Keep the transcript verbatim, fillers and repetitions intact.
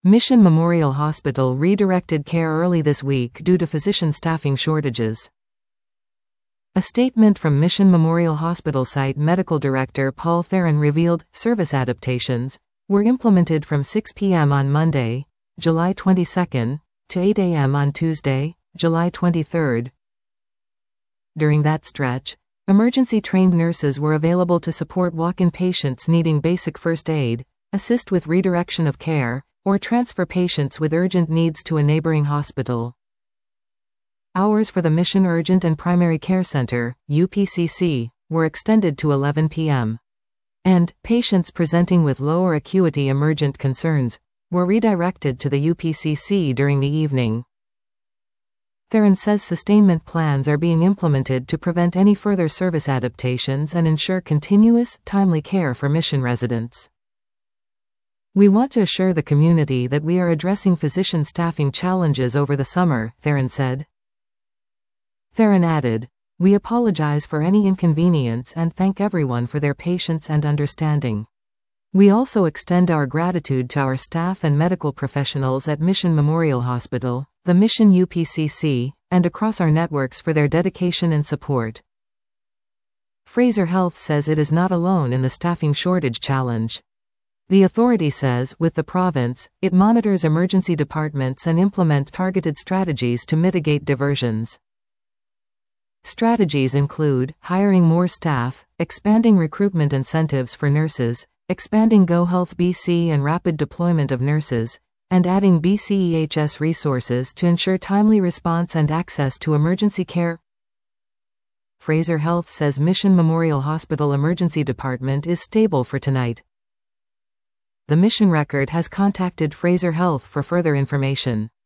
Mission Memorial Hospital redirected care early this week due to physician staffing shortages. A statement from Mission Memorial Hospital site medical director Paul Theron revealed, service adaptations were implemented from six p m on Monday, July twenty-second, to eight a m on Tuesday, July twenty-third. During that stretch, emergency-trained nurses were available to support walk-in patients needing basic first aid, assist with redirection of care, or transfer patients with urgent needs to a neighboring hospital. Hours for the Mission Urgent and Primary Care Center, U P C C, were extended to eleven p m And patients presenting with lower acuity emergent concerns were redirected to the U P C C during the evening. Theron says sustainment plans are being implemented to prevent any further service adaptations and ensure continuous, timely care for Mission residents. We want to assure the community that we are addressing physician staffing challenges over the summer, Theron said. Theron added, "We apologize for any inconvenience and thank everyone for their patience and understanding. We also extend our gratitude to our staff and medical professionals at Mission Memorial Hospital, the Mission U P C C, and across our networks for their dedication and support." Fraser Health says it is not alone in the staffing shortage challenge. The authority says, with the province, it monitors emergency departments and implement targeted strategies to mitigate diversions. Strategies include hiring more staff, expanding recruitment incentives for nurses, expanding GoHealth B C and rapid deployment of nurses, and adding B C E H S resources to ensure timely response and access to emergency care. Fraser Health says Mission Memorial Hospital Emergency Department is stable for tonight. The Mission Record has contacted Fraser Health for further information.